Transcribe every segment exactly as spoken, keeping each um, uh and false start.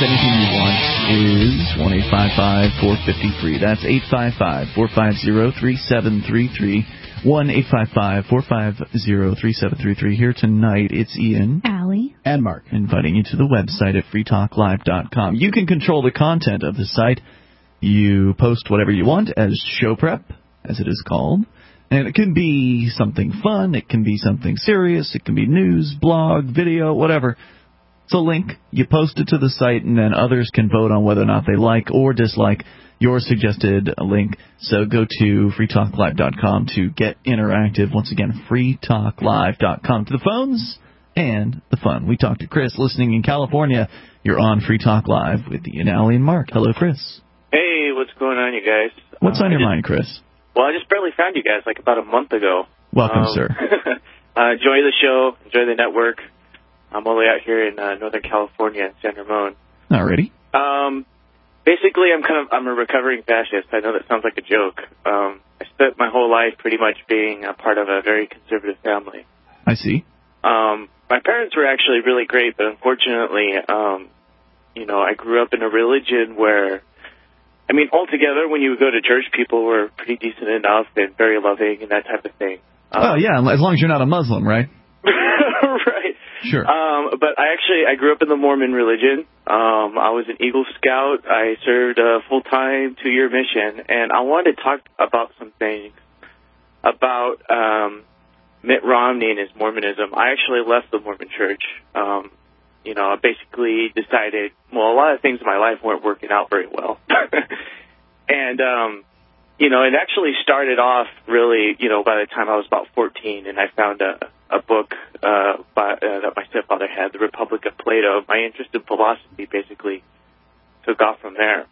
anything you want is one eight five five, four five zero, free. That's eight five five, four five zero, three seven three three. one eight five five, four five zero, three seven three three. Here tonight, it's Ian, Allie, and Mark, inviting you to the website at free talk live dot com. You can control the content of the site. You post whatever you want as show prep, as it is called. And it can be something fun, it can be something serious, it can be news, blog, video, whatever. It's a link. You post it to the site, and then others can vote on whether or not they like or dislike your suggested link. So go to free talk live dot com to get interactive. Once again, free talk live dot com. To the phones and the fun. We talked to Chris, listening in California. You're on Free Talk Live with Ian, Allie, and Mark. Hello, Chris. Hey, what's going on, you guys? What's uh, on your just, mind, Chris? Well, I just barely found you guys like about a month ago. Welcome, um, sir. uh, enjoy the show. Enjoy the network. I'm all the way out here in uh, Northern California, in San Ramon. Alrighty. Um, basically, I'm kind of I'm a recovering fascist. I know that sounds like a joke. Um, I spent my whole life pretty much being a part of a very conservative family. I see. Um, my parents were actually really great, but unfortunately, um, you know, I grew up in a religion where, I mean, altogether, when you would go to church, people were pretty decent enough and very loving and that type of thing. Um, well, yeah, as long as you're not a Muslim, right? Right. Sure. Um, but I actually, I grew up in the Mormon religion. Um, I was an Eagle Scout. I served a full-time two-year mission, and I wanted to talk about some things about um, Mitt Romney and his Mormonism. I actually left the Mormon church. Um, you know, I basically decided, well, a lot of things in my life weren't working out very well. and, um, you know, it actually started off really, you know, by the time I was about fourteen, and I found a, a book uh, by, uh, that my stepfather had, The Republic of Plato. My interest in philosophy basically took off from there.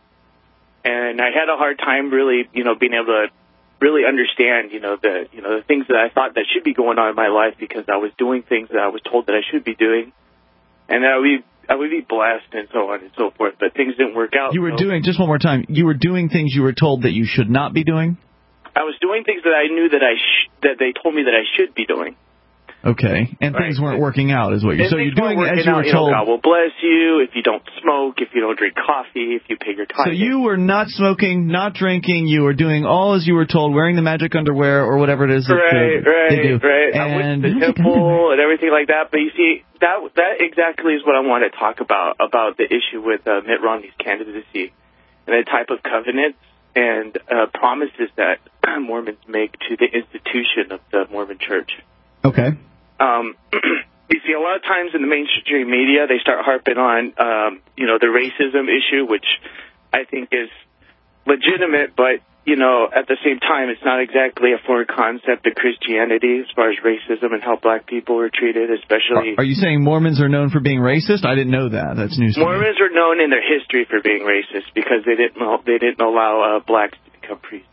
And I had a hard time really, you know, being able to really understand, you know, the, you know, the things that I thought that should be going on in my life, because I was doing things that I was told that I should be doing. And I would, I would be blessed and so on and so forth, but things didn't work out. You were so. doing, just one more time, you were doing things you were told that you should not be doing? I was doing things that I knew that I sh- that they told me that I should be doing. Okay, and right. things weren't working out, is what you're. And So you're doing it as you out, were told. You know, God will bless you if you don't smoke, if you don't drink coffee, if you pay your tithe. So you were not smoking, not drinking. You were doing all as you were told, wearing the magic underwear or whatever it is that right, the, right, they do. Right, And I went to the temple and everything like that. But you see, that that exactly is what I want to talk about about the issue with uh, Mitt Romney's candidacy and the type of covenants and uh, promises that Mormons make to the institution of the Mormon Church. Okay. Um, you see, a lot of times in the mainstream media, they start harping on, um, you know, the racism issue, which I think is legitimate, but, you know, at the same time, it's not exactly a foreign concept to Christianity as far as racism and how black people are treated, especially... Are, are you saying Mormons are known for being racist? I didn't know that. That's news to me. Mormons are known in their history for being racist because they didn't they didn't allow uh, blacks to become priests.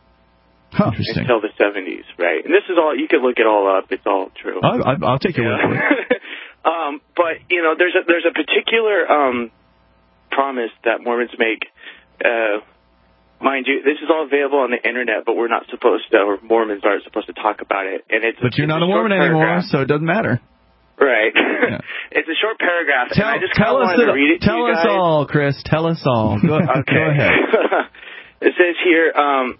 Huh. Interesting. Until the seventies, right? And this is all, you can look it all up. It's all true. I'll, I'll take your word for it. um, but, you know, there's a, there's a particular um, promise that Mormons make. Uh, mind you, this is all available on the Internet, but we're not supposed to, or Mormons aren't supposed to talk about it. And it's But you're it's not a, a Mormon anymore, so it doesn't matter. Right. Yeah. It's a short paragraph, tell, and I just tell us wanted it, to read it Tell to you us guys. all, Chris. Tell us all. Go, okay. go ahead. It says here, um,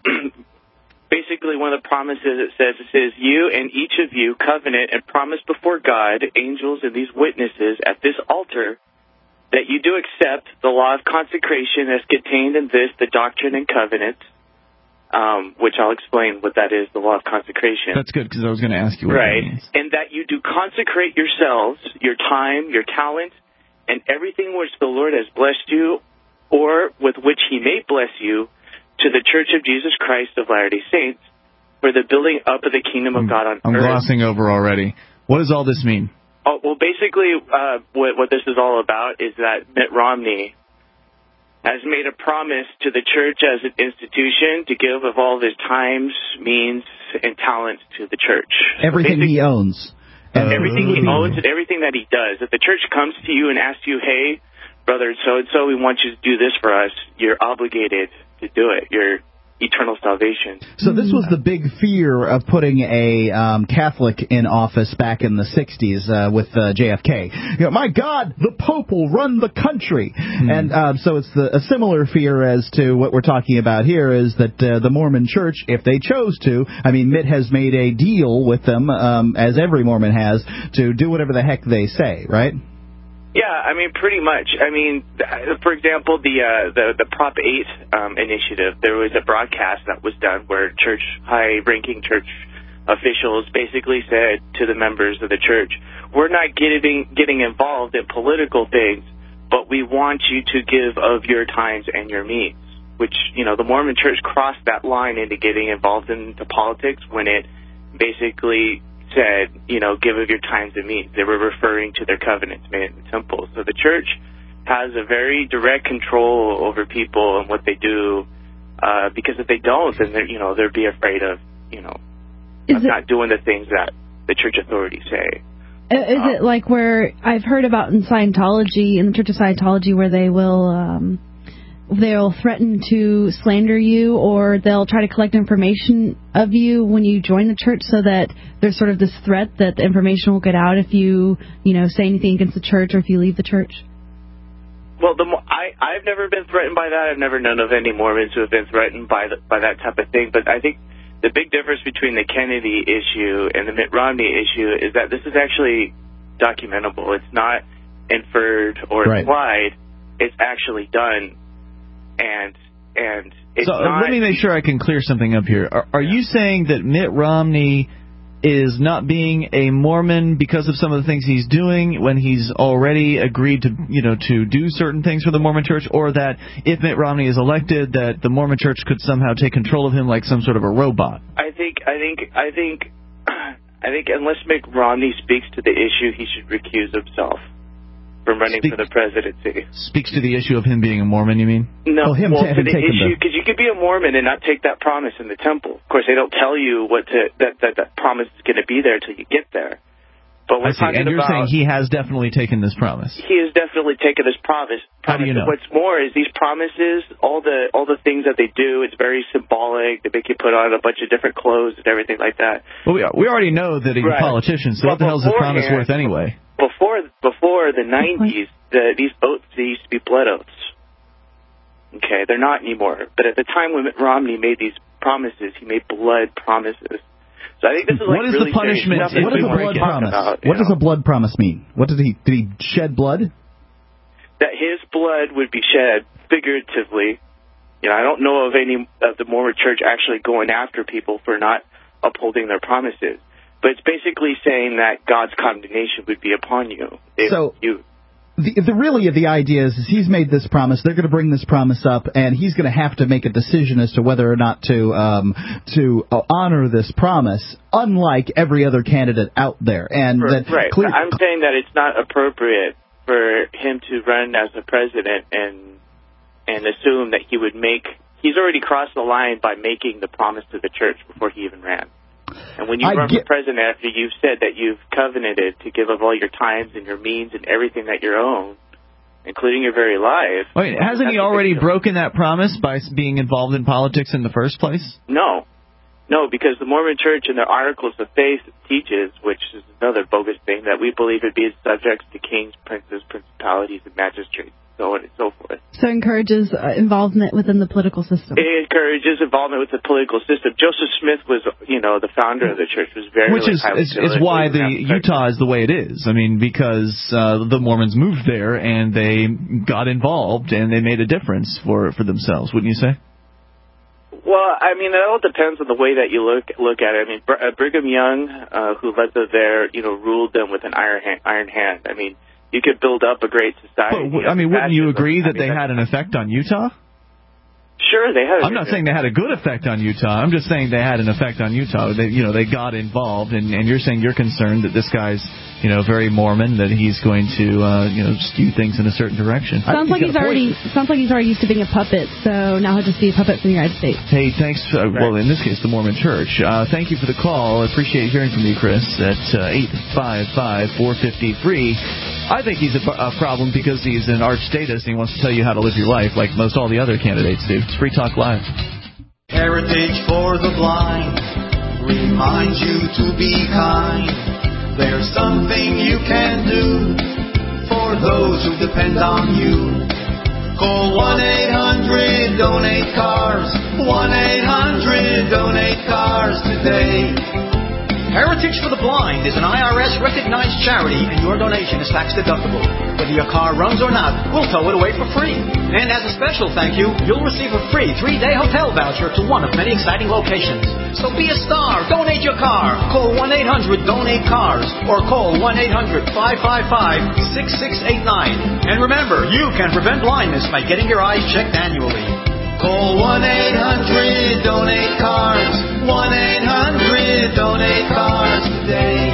basically one of the promises it says, it says, you and each of you covenant and promise before God, angels, and these witnesses at this altar that you do accept the law of consecration as contained in this, the doctrine and covenants, um, which I'll explain what that is, the law of consecration. That's good, because I was going to ask you what right. that means. And that you do consecrate yourselves, your time, your talent, and everything which the Lord has blessed you, or with which he may bless you, to the Church of Jesus Christ of Latter-day Saints, for the building up of the kingdom of I'm, God on I'm earth. I'm glossing over already. What does all this mean? Oh, well, basically, uh, what, what this is all about is that Mitt Romney has made a promise to the church as an institution to give of all of his times, means, and talents to the church. Everything so he owns. And everything he owns and everything that he does. If the church comes to you and asks you, hey, brother so-and-so, we want you to do this for us, you're obligated to do it. You're eternal salvation. So this was the big fear of putting a um, Catholic in office back in the sixties uh, with uh, J F K. You know, my God, the Pope will run the country. Hmm. And uh, so it's the, a similar fear as to what we're talking about here is that uh, the Mormon Church, if they chose to, I mean, Mitt has made a deal with them, um, as every Mormon has, to do whatever the heck they say, right? Yeah, I mean, pretty much. I mean, for example, the uh, the, the Prop eight um, initiative, there was a broadcast that was done where church, high-ranking church officials basically said to the members of the church, we're not getting, getting involved in political things, but we want you to give of your times and your means, which, you know, the Mormon Church crossed that line into getting involved into politics when it basically said, you know, give of your times and means. They were referring to their covenants made in the temple. So the church has a very direct control over people and what they do, uh, because if they don't, then they're, you know, they'll be afraid of, you know, of not doing the things that the church authorities say. Is um, it like where I've heard about in Scientology, in the Church of Scientology, where they will um, they'll threaten to slander you, or they'll try to collect information of you when you join the church, so that there's sort of this threat that the information will get out if you, you know, say anything against the church or if you leave the church? Well, the I I've never been threatened by that. I've never known of any Mormons who have been threatened by the, by that type of thing. But I think the big difference between the Kennedy issue and the Mitt Romney issue is that this is actually documentable. It's not inferred or right. implied. It's actually done. And and it's so not, let me make sure I can clear something up here. Are, are you saying that Mitt Romney is not being a Mormon because of some of the things he's doing when he's already agreed to, you know, to do certain things for the Mormon Church, or that if Mitt Romney is elected, that the Mormon Church could somehow take control of him like some sort of a robot? I think I think I think I think unless Mitt Romney speaks to the issue, he should recuse himself from running Speak, for the presidency. Speaks to the issue of him being a Mormon, you mean? No, well, him well, to, to the issue, because you could be a Mormon and not take that promise in the temple. Of course, they don't tell you what to, that, that that promise is going to be there until you get there. But we're I see. talking And you're about, saying he has definitely taken this promise. He has definitely taken this promise. How do you know? What's more is these promises, all the all the things that they do, it's very symbolic. They make you put on a bunch of different clothes and everything like that. Well, we, we already know that he's right. a politician, so but what the hell is the promise worth anyway? Before before the nineties, the, these oaths, they used to be blood oaths. Okay, they're not anymore. But at the time when Mitt Romney made these promises, he made blood promises. So I think this is like what is really the punishment? What, what is a blood promise? About, what know? does a blood promise mean? What did he did he shed blood? That his blood would be shed figuratively. You know, I don't know of any of the Mormon Church actually going after people for not upholding their promises. But it's basically saying that God's condemnation would be upon you if so, you. The, the really the idea is, is he's made this promise. They're going to bring this promise up, and he's going to have to make a decision as to whether or not to um, to uh, honor this promise. Unlike every other candidate out there, and right, that right. Clear- I'm saying that it's not appropriate for him to run as a president and and assume that he would make. He's already crossed the line by making the promise to the church before he even ran. And when you I run get, for president after you've said that you've covenanted to give of all your times and your means and everything that you own, including your very life... Wait, hasn't he already broken that promise by being involved in politics in the first place? No. No, because the Mormon Church in their Articles of Faith teaches, which is another bogus thing, that we believe it be subjects to kings, princes, principalities, and magistrates, so on and so forth. So it encourages uh, involvement within the political system. It encourages involvement with the political system. Joseph Smith was, you know, the founder of the church, was very, Which is, is, is why the Utah is the way it is. I mean, because uh, the Mormons moved there and they got involved and they made a difference for for themselves, wouldn't you say? Well, I mean, it all depends on the way that you look look at it. I mean, Br- uh, Brigham Young, uh, who led them there, you know, ruled them with an iron hand, iron hand. I mean, you could build up a great society. But, I mean, wouldn't you agree that they had an effect on Utah? Sure, they had. I'm not saying they had a good effect on Utah. I'm just saying they had an effect on Utah. They, you know, they got involved, and, and you're saying you're concerned that this guy's, you know, very Mormon, that he's going to, uh, you know, skew things in a certain direction. Sounds like he's already sounds like he's already used to being a puppet, so now he'll just be a puppet for the United States. Hey, thanks. Uh, right. Well, in this case, the Mormon Church. Uh, thank you for the call. I appreciate hearing from you, Chris, at uh, eight five five, four five three. I think he's a, a problem because he's an arch statist and he wants to tell you how to live your life like most all the other candidates do. It's Free Talk Live. Heritage for the Blind reminds you to be kind. There's something you can do for those who depend on you. Call one eight hundred donate cars, one eight hundred donate cars today. Heritage for the Blind is an I R S-recognized charity, and your donation is tax-deductible. Whether your car runs or not, we'll tow it away for free. And as a special thank you, you'll receive a free three-day hotel voucher to one of many exciting locations. So be a star. Donate your car. Call one eight hundred donate cars or call one eight hundred five five five six six eight nine. And remember, you can prevent blindness by getting your eyes checked annually. Call one eight hundred donate cars, one eight hundred donate cars today.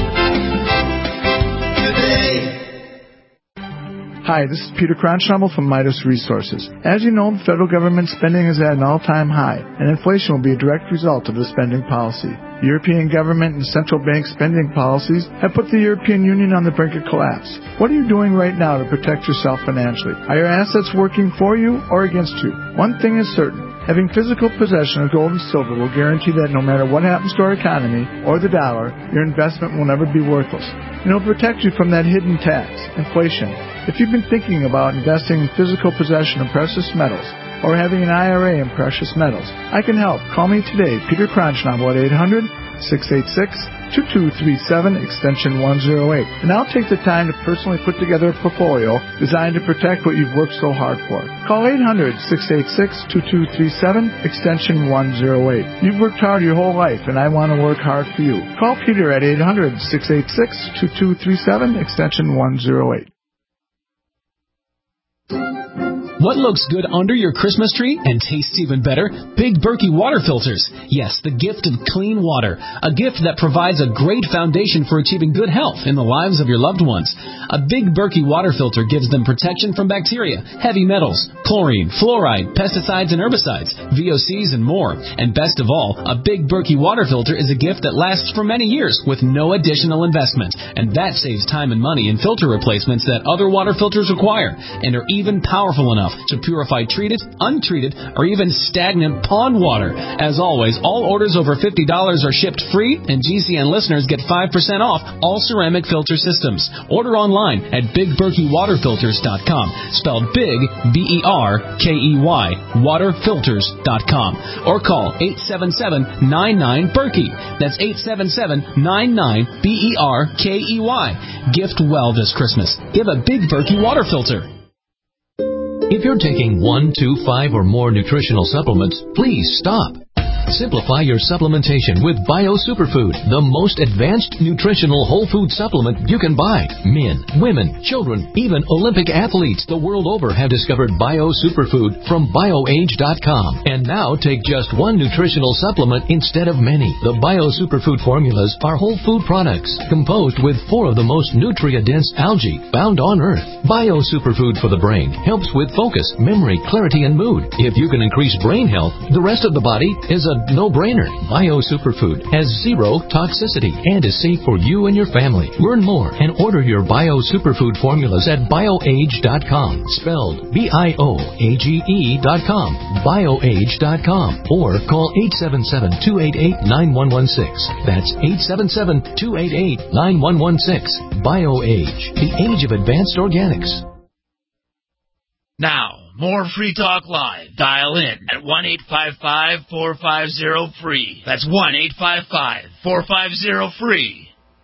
Today. Hi, this is Peter Cronschnabel from Midas Resources. As you know, the federal government spending is at an all-time high, and inflation will be a direct result of the spending policy. European government and central bank spending policies have put the European Union on the brink of collapse. What are you doing right now to protect yourself financially? Are your assets working for you or against you? One thing is certain. Having physical possession of gold and silver will guarantee that no matter what happens to our economy or the dollar, your investment will never be worthless. And it will protect you from that hidden tax, inflation. If you've been thinking about investing in physical possession of precious metals or having an I R A in precious metals, I can help. Call me today, Peter Cronschnabel, at eight hundred six eight six two two three seven, extension one oh eight. And I'll take the time to personally put together a portfolio designed to protect what you've worked so hard for. Call eight hundred six eight six two two three seven, extension one oh eight. You've worked hard your whole life, and I want to work hard for you. Call Peter at eight hundred six eight six two two three seven, extension one oh eight. What looks good under your Christmas tree and tastes even better? Big Berkey water filters. Yes, the gift of clean water. A gift that provides a great foundation for achieving good health in the lives of your loved ones. A Big Berkey water filter gives them protection from bacteria, heavy metals, chlorine, fluoride, pesticides and herbicides, V O Cs and more. And best of all, a Big Berkey water filter is a gift that lasts for many years with no additional investment. And that saves time and money in filter replacements that other water filters require and are even powerful enough to purify treated, untreated, or even stagnant pond water. As always, all orders over fifty dollars are shipped free, and G C N listeners get five percent off all ceramic filter systems. Order online at big berkey water filters dot com, spelled big, B E R K E Y, water filters dot com, or call eight seven seven nine nine Berkey. That's eight seven seven nine nine B E R K E Y. Gift well this Christmas. Give a Big Berkey water filter. If you're taking one, two, five, or more nutritional supplements, please stop. Simplify your supplementation with Bio Superfood, the most advanced nutritional whole food supplement you can buy. Men, women, children, even Olympic athletes the world over have discovered Bio Superfood from bio age dot com. And now take just one nutritional supplement instead of many. The Bio Superfood formulas are whole food products composed with four of the most nutrient-dense algae found on Earth. Bio Superfood for the brain helps with focus, memory, clarity, and mood. If you can increase brain health, the rest of the body is a no-brainer. Bio Superfood has zero toxicity and is safe for you and your family. Learn more and order your Bio Superfood formulas at bio age dot com, spelled B I O A G E dot com, bio age dot com, or call eight seven seven two eight eight nine one one six. That's eight seven seven two eight eight nine one one six. BioAge, the age of advanced organics. Now, more Free Talk Live. Dial in at one eight five five four five zero free. That's one eight five five four five zero free.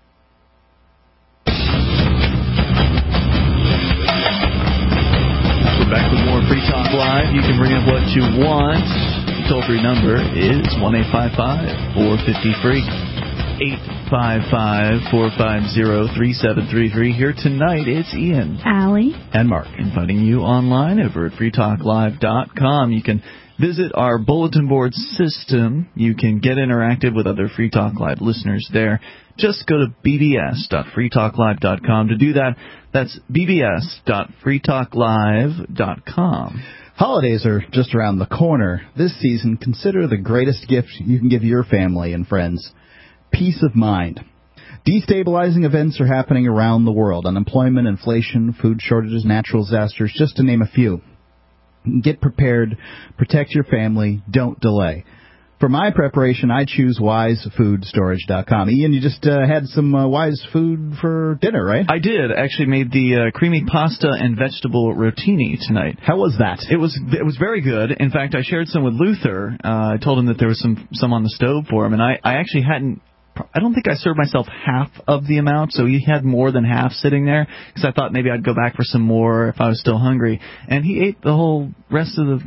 We're back with more Free Talk Live. You can bring up what you want. The toll-free number is one eight five five four five zero free. eight five five four five zero three seven three three. Here tonight, it's Ian, Allie, and Mark, inviting you online over at free talk live dot com. You can visit our bulletin board system. You can get interactive with other Free Talk Live listeners there. Just go to b b s dot free talk live dot com to do that. That's b b s dot free talk live dot com. Holidays are just around the corner. This season, consider the greatest gift you can give your family and friends: peace of mind. Destabilizing events are happening around the world. Unemployment, inflation, food shortages, natural disasters, just to name a few. Get prepared. Protect your family. Don't delay. For my preparation, I choose wise food storage dot com. Ian, you just uh, had some uh, Wise food for dinner, right? I did. Actually made the uh, creamy pasta and vegetable rotini tonight. How was that? It was it was very good. In fact, I shared some with Luther. Uh, I told him that there was some some on the stove for him, and I, I actually hadn't. I don't think I served myself half of the amount, so he had more than half sitting there, because I thought maybe I'd go back for some more if I was still hungry. And he ate the whole rest of the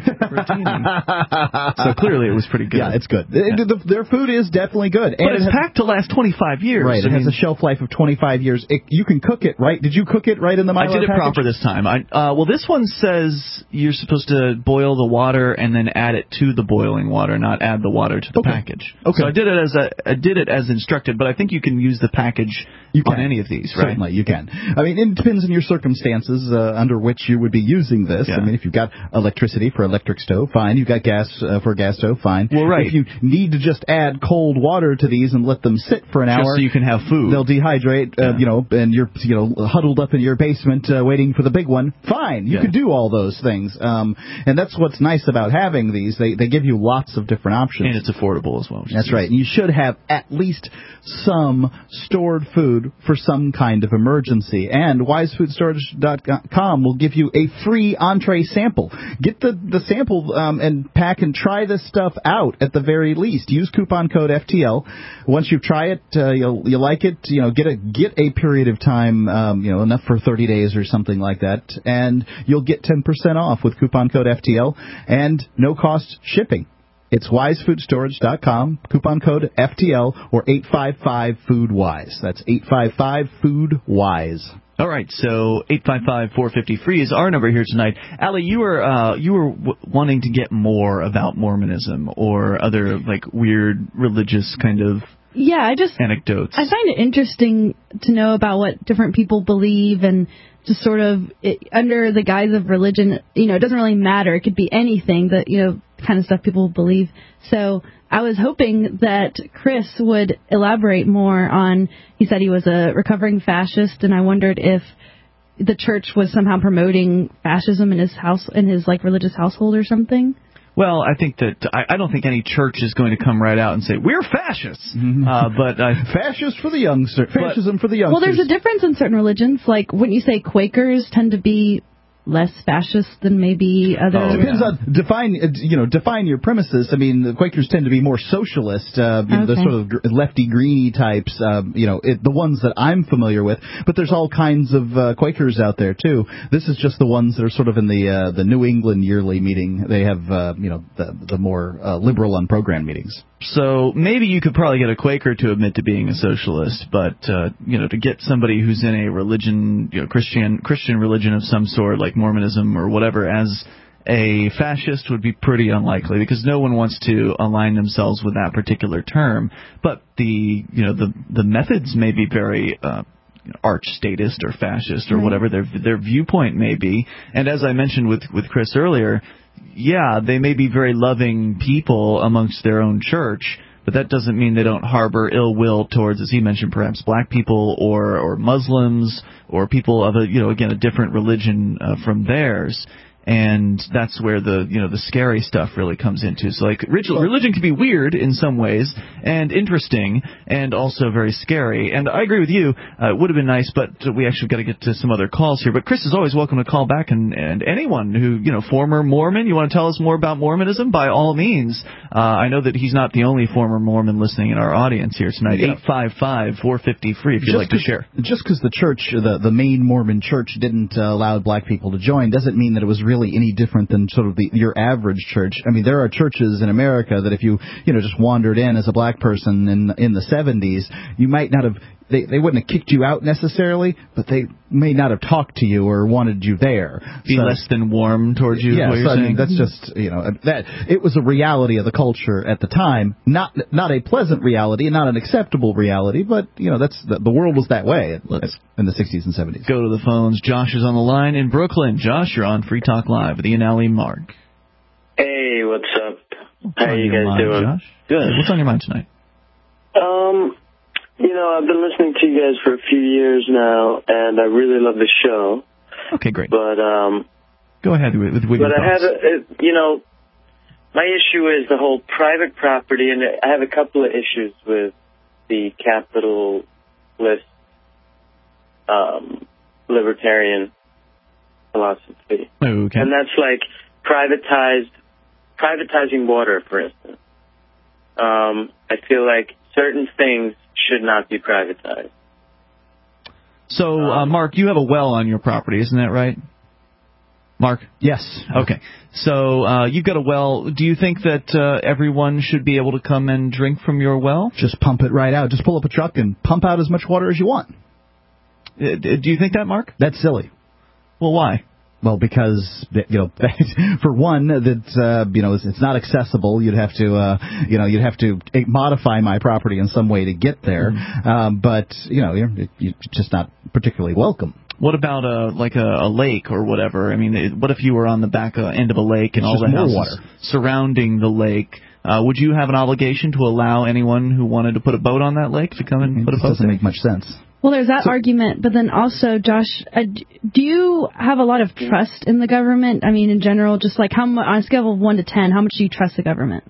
rotini. So clearly it was pretty good. Yeah, it's good. Yeah. The, the, their food is definitely good. But and it's it has, packed to last twenty-five years. Right, it I has mean, a shelf life of twenty-five years. It, you can cook it, right? Did you cook it right in the Mylar I did it package? proper this time. I, uh, well, this one says you're supposed to boil the water and then add it to the boiling water, not add the water to the okay. package. Okay. So I did it as a, I did it as instructed, but I think you can use the package you on can. any of these, right? Certainly, you can. I mean, it depends on your circumstances uh, under which you would be using this. Yeah. I mean, if you've got electricity for electric stove, fine. You've got gas uh, for a gas stove, fine. Well, right. If you need to just add cold water to these and let them sit for an Just hour, so you can have food. They'll dehydrate, uh, Yeah. you know, and you're you know huddled up in your basement uh, waiting for the big one. Fine, you yeah. can do all those things. Um, and that's what's nice about having these. They they give you lots of different options. And it's affordable as well. That's right. And you should have at least some stored food for some kind of emergency. And wise food storage dot com will give you a free entree sample. Get the, the sample um, and pack and try this stuff out at the very least. Use coupon code F T L. Once you try it, uh, you'll you like it, you know, get a get a period of time, um, you know, enough for thirty days or something like that, and you'll get ten percent off with coupon code F T L and no cost shipping. It's wise food storage dot com, coupon code F T L, or eight five five food wise. That's eight five five food wise. All right, so eight five five, four five zero, free is our number here tonight. Allie, you were uh, you were w- wanting to get more about Mormonism or other like weird religious kind of yeah, I just anecdotes. I find it interesting to know about what different people believe and just sort of it, under the guise of religion. You know, it doesn't really matter. It could be anything that you know kind of stuff people believe. So I was hoping that Chris would elaborate more on, he said he was a recovering fascist, and I wondered if the church was somehow promoting fascism in his house, in his like religious household or something. Well, I think that I, I don't think any church is going to come right out and say we're fascists, Mm-hmm. uh, but uh, fascist for the youngster, fascism for the youngsters. Well, there's a difference in certain religions. Like, wouldn't you say Quakers tend to be less fascist than maybe other? Oh, depends yeah. on define you know define your premises. I mean, the Quakers tend to be more socialist, uh, you know, okay. the sort of lefty greeny types. Uh, you know, it, the ones that I'm familiar with. But there's all kinds of uh, Quakers out there too. This is just the ones that are sort of in the uh, the New England yearly meeting. They have uh, you know the the more uh, liberal on program meetings. So maybe you could probably get a Quaker to admit to being a socialist, but uh, you know, to get somebody who's in a religion, you know, Christian Christian religion of some sort, like Mormonism or whatever, as a fascist would be pretty unlikely, because no one wants to align themselves with that particular term. But the you know the the methods may be very uh, arch statist or fascist or right. whatever their their viewpoint may be. And as I mentioned with with Chris earlier, yeah, they may be very loving people amongst their own church, but that doesn't mean they don't harbor ill will towards, as he mentioned, perhaps black people or or Muslims or people of a you know again a different religion uh, from theirs. And that's where the you know the scary stuff really comes into. So like religion can be weird in some ways and interesting and also very scary. And I agree with you. Uh, it would have been nice, but we actually got to get to some other calls here. But Chris is always welcome to call back, and, and anyone who you know former Mormon, you want to tell us more about Mormonism, by all means. Uh, I know that he's not the only former Mormon listening in our audience here tonight. Eight five five, four five zero, free if you'd like to share. Just because the church, the the main Mormon church, didn't uh, allow black people to join doesn't mean that it was really really any different than sort of the, your average church. I mean, there are churches in America that if you, you know, just wandered in as a black person in in the seventies, you might not have, they, they wouldn't have kicked you out necessarily, but they may not have talked to you or wanted you there. Be so, less than warm towards you, yeah, is what you're so, saying? I mean, that's just, you know, that it was a reality of the culture at the time, not not a pleasant reality, not an acceptable reality, but, you know, that's the, the world was that way Let's in the sixties and seventies. Go to the phones. Josh is on the line in Brooklyn. Josh, you're on Free Talk Live with Ian, Allie, and Mark. Hey, what's up? What's How you guys mind, doing? Josh? Good. What's on your mind tonight? Um, you know, I've been listening to you guys for a few years now, and I really love the show. Okay, great. But um, Go ahead with, with, with but your I thoughts. have, a, a, you know, my issue is the whole private property, and I have a couple of issues with the capitalist um, libertarian philosophy. Okay. And that's like privatized, privatizing water, for instance. Um, I feel like certain things should not be privatized. So, uh, Mark, you have a well on your property, isn't that right? Mark? Yes. Okay. So uh, you've got a well. Do you think that uh, everyone should be able to come and drink from your well? Just pump it right out. Just pull up a truck and pump out as much water as you want. Uh, do you think that, Mark? That's silly. Well, why? Well, because, you know, for one, that uh, you know, it's not accessible. You'd have to, uh, you know, you'd have to modify my property in some way to get there. Mm-hmm. Um, but you know, you're, you're just not particularly welcome. What about a like a, a lake or whatever? I mean, it, what if you were on the back uh, end of a lake and it's all the houses water surrounding the lake? Uh, would you have an obligation to allow anyone who wanted to put a boat on that lake to come and it put a boat? Doesn't there? make much sense. Well, there's that so, argument, but then also, Josh, uh, do you have a lot of trust in the government? I mean, in general, just like how much, on a scale of one to ten, how much do you trust the government?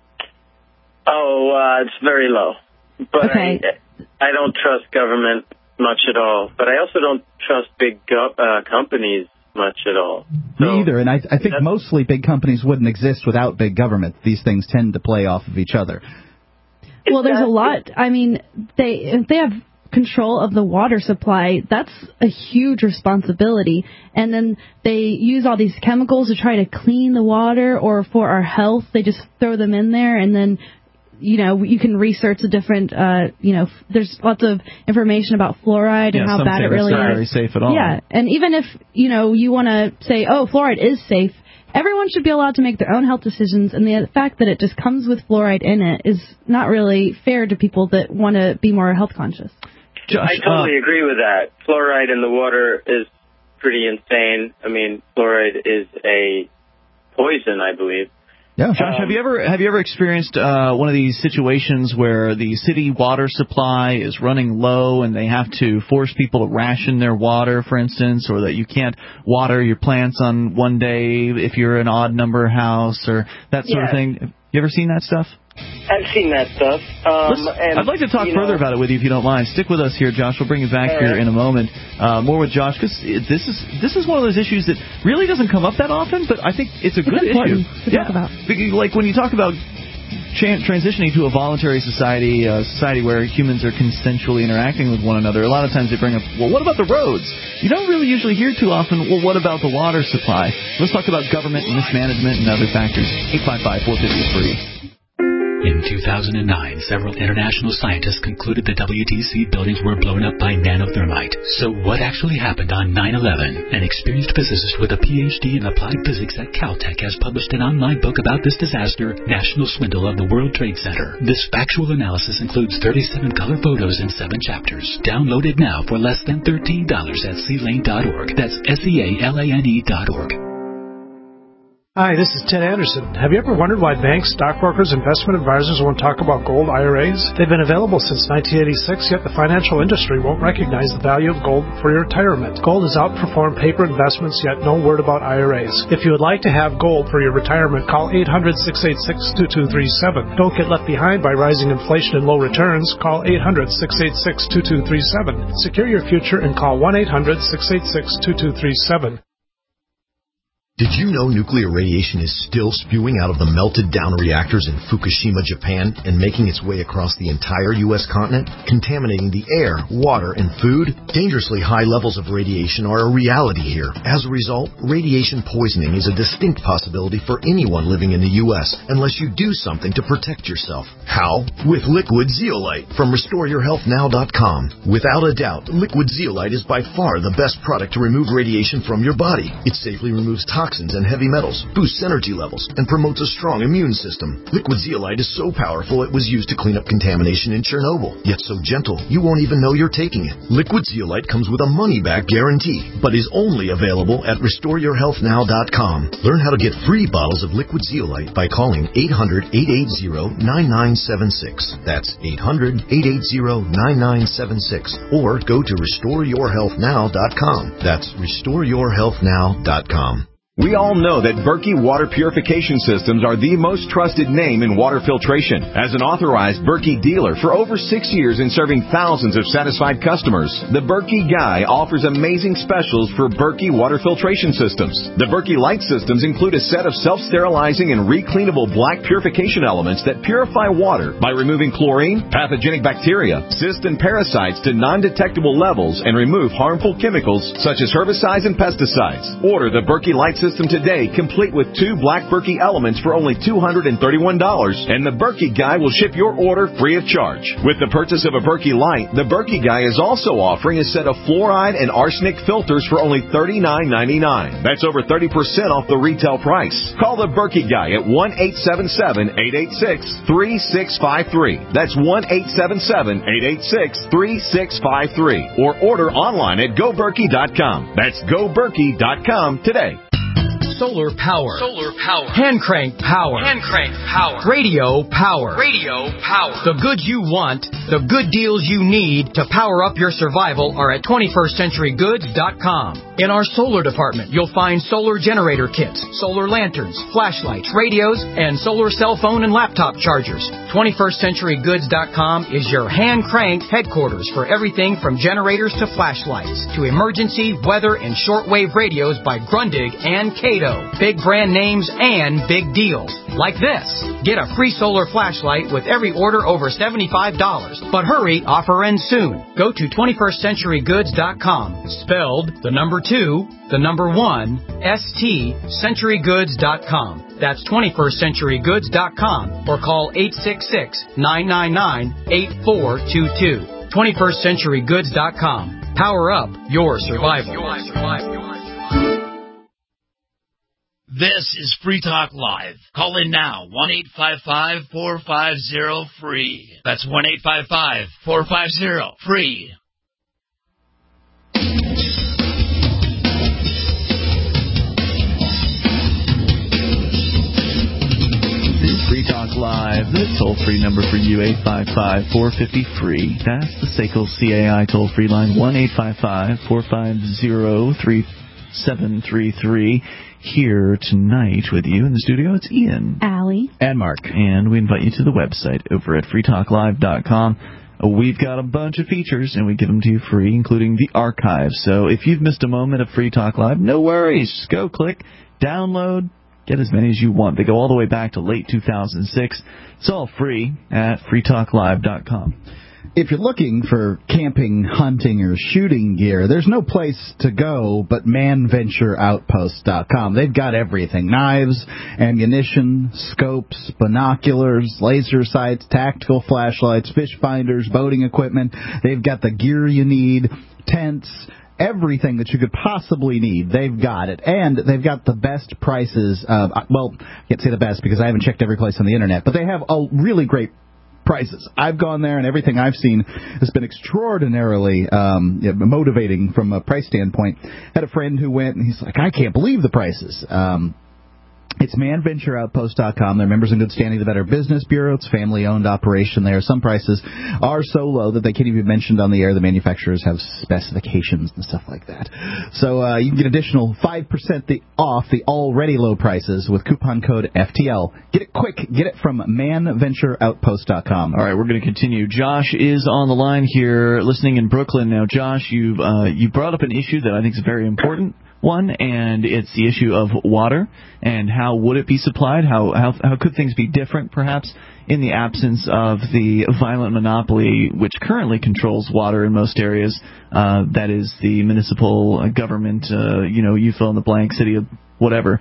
Oh, uh, it's very low. But okay. I, I don't trust government much at all. But I also don't trust big go- uh, companies much at all. So, Me either, and I, I think mostly big companies wouldn't exist without big government. These things tend to play off of each other. Well, there's a lot. I mean, they if they have control of the water supply, that's a huge responsibility. And then they use all these chemicals to try to clean the water, or for our health, they just throw them in there, and then, you know, you can research the different, uh, you know, there's lots of information about fluoride yeah, and how some bad say it really it's not is. very safe at all. Yeah, and even if, you know, you want to say, oh, fluoride is safe, everyone should be allowed to make their own health decisions, and the fact that it just comes with fluoride in it is not really fair to people that want to be more health conscious. Josh, I totally uh, agree with that. Fluoride in the water is pretty insane. I mean, fluoride is a poison, I believe. Yeah. Josh, Um, have you ever have you ever experienced uh, one of these situations where the city water supply is running low and they have to force people to ration their water, for instance, or that you can't water your plants on one day if you're an odd number house or that sort yeah. of thing? Have you ever seen that stuff? I've seen that stuff. Um, and, I'd like to talk further know, about it with you if you don't mind. Stick with us here, Josh. We'll bring you back All here right. in a moment. Uh, more with Josh, because this is this is one of those issues that really doesn't come up that often, but I think it's a It's good important issue. to yeah. talk about. Because, like when you talk about tran- transitioning to a voluntary society, a society where humans are consensually interacting with one another, a lot of times they bring up, well, what about the roads? You don't really usually hear too often, well, what about the water supply? Let's talk about government and mismanagement and other factors. eight five five, four five zero, free. In two thousand nine, several international scientists concluded the W T C buildings were blown up by nanothermite. So what actually happened on nine eleven? An experienced physicist with a P H D in applied physics at Caltech has published an online book about this disaster, National Swindle of the World Trade Center. This factual analysis includes thirty-seven color photos in seven chapters. Download it now for less than thirteen dollars at C lane dot org. That's S E A L A N E dot org. Hi, this is Ted Anderson. Have you ever wondered why banks, stockbrokers, investment advisors won't talk about gold I R As? They've been available since nineteen eighty-six, yet the financial industry won't recognize the value of gold for your retirement. Gold has outperformed paper investments, yet no word about I R As. If you would like to have gold for your retirement, call eight hundred, six eight six, two two three seven. Don't get left behind by rising inflation and low returns. Call eight hundred, six eight six, two two three seven. Secure your future and call one eight hundred, six eight six, two two three seven. Did you know nuclear radiation is still spewing out of the melted-down reactors in Fukushima, Japan, and making its way across the entire U S continent, contaminating the air, water, and food? Dangerously high levels of radiation are a reality here. As a result, radiation poisoning is a distinct possibility for anyone living in the U S unless you do something to protect yourself. How? With Liquid Zeolite from Restore Your Health Now dot com. Without a doubt, Liquid Zeolite is by far the best product to remove radiation from your body. It safely removes toxins toxins and heavy metals, boosts energy levels, and promotes a strong immune system. Liquid Zeolite is so powerful it was used to clean up contamination in Chernobyl, yet so gentle you won't even know you're taking it. Liquid Zeolite comes with a money-back guarantee, but is only available at Restore Your Health Now dot com. Learn how to get free bottles of Liquid Zeolite by calling eight hundred, eight eight zero, nine nine seven six. That's eight hundred, eight eight zero, nine nine seven six. Or go to Restore Your Health Now dot com. That's Restore Your Health Now dot com. We all know that Berkey Water Purification Systems are the most trusted name in water filtration. As an authorized Berkey dealer for over six years and serving thousands of satisfied customers, the Berkey Guy offers amazing specials for Berkey Water Filtration Systems. The Berkey Light Systems include a set of self-sterilizing and recleanable black purification elements that purify water by removing chlorine, pathogenic bacteria, cysts, and parasites to non-detectable levels and remove harmful chemicals such as herbicides and pesticides. Order the Berkey Light System today, complete with two black Berkey elements for only two hundred thirty-one dollars, and the Berkey Guy will ship your order free of charge. With the purchase of a Berkey Light, the Berkey Guy is also offering a set of fluoride and arsenic filters for only thirty-nine ninety-nine. That's over thirty percent off the retail price. Call the Berkey Guy at one eight seven seven, eight eight six, three six five three. That's one eight seven seven, eight eight six, three six five three. Or order online at go berkey dot com. That's go berkey dot com today. Solar power. Solar power. Hand crank power. Hand crank power. Radio power. Radio power. The goods you want, the good deals you need to power up your survival are at twenty-first century goods dot com. In our solar department, you'll find solar generator kits, solar lanterns, flashlights, radios, and solar cell phone and laptop chargers. twenty-first century goods dot com is your hand-cranked headquarters for everything from generators to flashlights to emergency, weather, and shortwave radios by Grundig and Cato. Big brand names and big deals. Like this. Get a free solar flashlight with every order over seventy-five dollars. But hurry, offer ends soon. Go to twenty-first century goods dot com. Spelled the number two, the number one, S T, century goods dot com. That's twenty-first century goods dot com. Or call eight six six, nine nine nine, eight four two two. twenty-first century goods dot com. Power up your survival. Your survival. This is Free Talk Live. Call in now, one eight five five, four five zero, free. That's one eight five five, four five zero, free. Free Talk Live, the toll-free number for you, eight five five, four five zero, free. That's the S A C L C A I toll-free line, one eight five five, four five zero, three seven three three. Here tonight with you in the studio, it's Ian. Allie. And Mark. And we invite you to the website over at free talk live dot com. We've got a bunch of features, and we give them to you free, including the archive. So if you've missed a moment of Free Talk Live, no worries. Just go click, download, get as many as you want. They go all the way back to late two thousand six. It's all free at free talk live dot com. If you're looking for camping, hunting, or shooting gear, there's no place to go but man venture outpost dot com. They've got everything. Knives, ammunition, scopes, binoculars, laser sights, tactical flashlights, fish finders, boating equipment. They've got the gear you need, tents, everything that you could possibly need. They've got it. And they've got the best prices. Of, well, I can't say the best because I haven't checked every place on the Internet, but they have a really great prices. I've gone there, and everything I've seen has been extraordinarily um, motivating from a price standpoint. Had a friend who went, and he's like, I can't believe the prices. Um, It's man venture outpost dot com. They're members in good standing of the Better Business Bureau. It's a family-owned operation there. Some prices are so low that they can't even be mentioned on the air. The manufacturers have specifications and stuff like that. So uh, you can get additional five percent the, off the already low prices with coupon code F T L. Get it quick. Get it from man venture outpost dot com. All right, we're going to continue. Josh is on the line here listening in Brooklyn. Now, Josh, you've, uh, you brought up an issue that I think is very important. One, and it's the issue of water and how would it be supplied? How how how could things be different, perhaps, in the absence of the violent monopoly which currently controls water in most areas? Uh, that is the municipal government, uh, you know, you fill in the blank, city of whatever.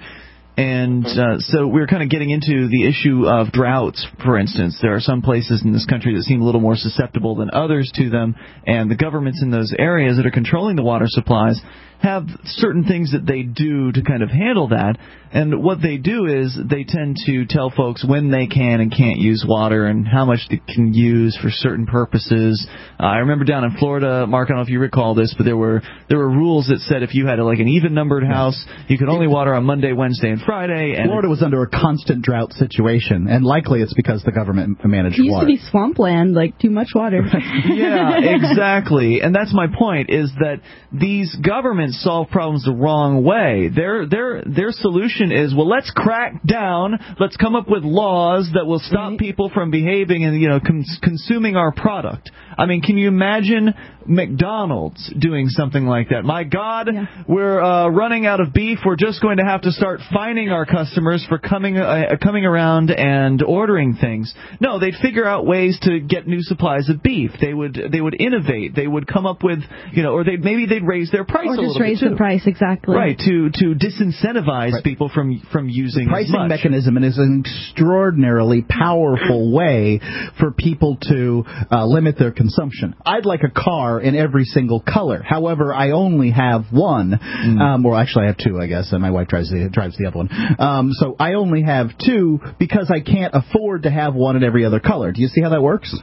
And uh, so we're kind of getting into the issue of droughts, for instance. There are some places in this country that seem a little more susceptible than others to them, and the governments in those areas that are controlling the water supplies have certain things that they do to kind of handle that. And what they do is they tend to tell folks when they can and can't use water and how much they can use for certain purposes. Uh, I remember down in Florida, Mark, I don't know if you recall this, but there were there were rules that said if you had a, like an even-numbered house, you could only water on Monday, Wednesday, and Friday. And Florida was under a constant drought situation, and likely it's because the government managed It used water. to be swampland, like too much water. Yeah, exactly. And that's my point, is that these governments solve problems the wrong way. Their their their solution is, well, let's crack down, let's come up with laws that will stop right. people from behaving and, you know, cons- consuming our product. I mean, can you imagine McDonald's doing something like that? My God, yeah. we're uh, running out of beef. We're just going to have to start fining our customers for coming uh, coming around and ordering things. No, they'd figure out ways to get new supplies of beef. They would they would innovate. They would come up with, you know, or they maybe they'd raise their price or a little just raise bit too. the price, exactly. Right, to to disincentivize right. people from from using the pricing as much. mechanism is an extraordinarily powerful way for people to uh, limit their consumption. I'd like a car in every single color. However, I only have one. Mm. Um, or actually, I have two, I guess, and my wife drives the drives the other one. Um, so I only have two because I can't afford to have one in every other color. Do you see how that works?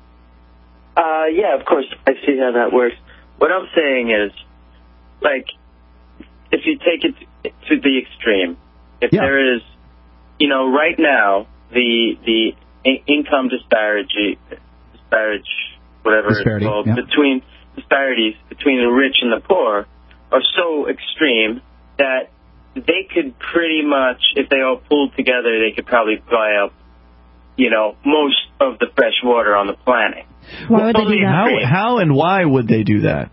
Uh, yeah, of course, I see how that works. What I'm saying is, like, if you take it to the extreme, if yeah. there is, you know, right now, the the income disparity, disparage, whatever Disparity, it's called, yeah. between disparities between the rich and the poor are so extreme that they could pretty much, if they all pulled together, they could probably buy up, you know, most of the fresh water on the planet. Why would they do that? How, how and why would they do that?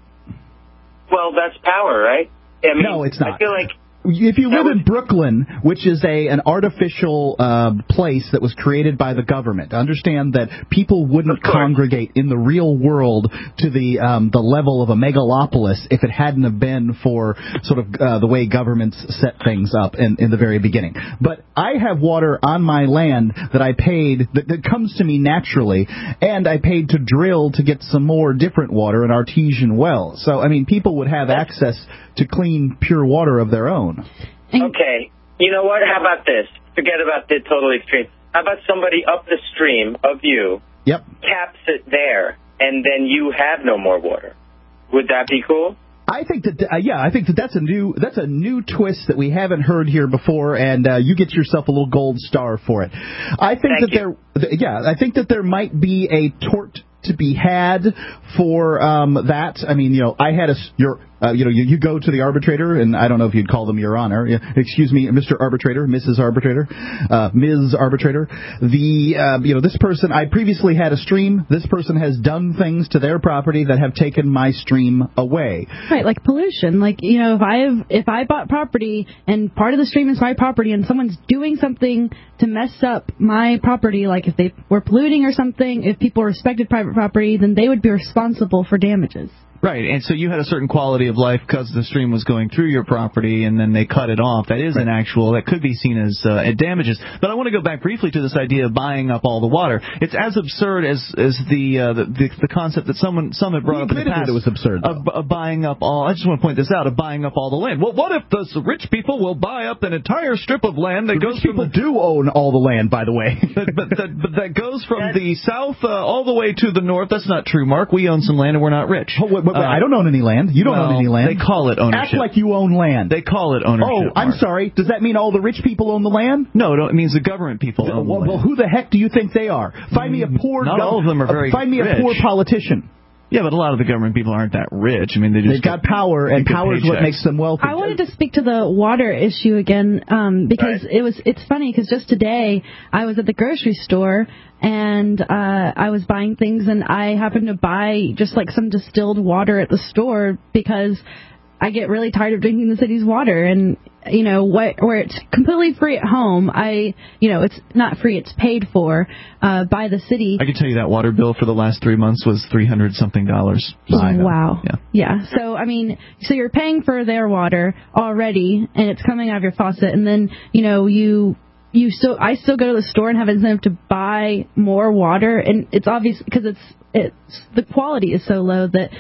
Well, that's power, right? I mean, no, it's not. I feel like if you live in Brooklyn, which is a an artificial uh, place that was created by the government, understand that people wouldn't congregate in the real world to the um, the level of a megalopolis if it hadn't have been for sort of uh, the way governments set things up in, in the very beginning. But I have water on my land that I paid, that, that comes to me naturally, and I paid to drill to get some more different water, an artesian well. So, I mean, people would have access to clean, pure water of their own. Okay, you know what? How about this? Forget about the total extreme. How about somebody up the stream of you yep. caps it there, and then you have no more water? Would that be cool? I think that uh, yeah, I think that that's a new that's a new twist that we haven't heard here before, and uh, you get yourself a little gold star for it. I think Thank that you. there yeah, I think that there might be a tort to be had for um, that. I mean, you know, I had a your. Uh, you know, you, you go to the arbitrator, and I don't know if you'd call them Your Honor. Excuse me, Mister Arbitrator, Missus Arbitrator, uh, Miz Arbitrator. The, uh, you know, this person, I previously had a stream. This person has done things to their property that have taken my stream away. Right, like pollution. Like, you know, if I if I bought property and part of the stream is my property and someone's doing something to mess up my property, like if they were polluting or something, if people respected private property, then they would be responsible for damages. Right, and so you had a certain quality of life because the stream was going through your property, and then they cut it off. That is right. an actual, that could be seen as uh, damages. But I want to go back briefly to this idea of buying up all the water. It's as absurd as as the uh, the, the the concept that someone some had brought up in the past. It was absurd of, of buying up all. I just want to point this out, of buying up all the land. Well, what if the rich people will buy up an entire strip of land that the goes rich from people the, do own all the land, by the way. but, but, that, but that goes from the south uh, all the way to the north. That's not true, Mark. We own some land and we're not rich. Oh, wait, wait, wait, uh, I don't own any land. You don't well, own any land. They call it ownership. Act like you own land. They call it ownership. Oh, I'm Mark. sorry. Does that mean all the rich people own the land? No, it means the government people the, own well, the land. Well, who the heck do you think they are? Find me a poor... Not all of them are very uh, Find me rich. a poor politician. Yeah, but a lot of the government people aren't that rich. I mean, they just They've got power, and power is what makes them wealthy. I wanted to speak to the water issue again um, because right. it was it's funny because just today I was at the grocery store and uh, I was buying things and I happened to buy just like some distilled water at the store because I get really tired of drinking the city's water, and you know what, where it's completely free at home. I, you know, it's not free; it's paid for uh, by the city. I can tell you that water bill for the last three months was three hundred something dollars. Wow. Yeah. Yeah. So I mean, so you're paying for their water already, and it's coming out of your faucet, and then you know you. You still, I still go to the store and have incentive to buy more water, and it's obvious because it's it's the quality is so low that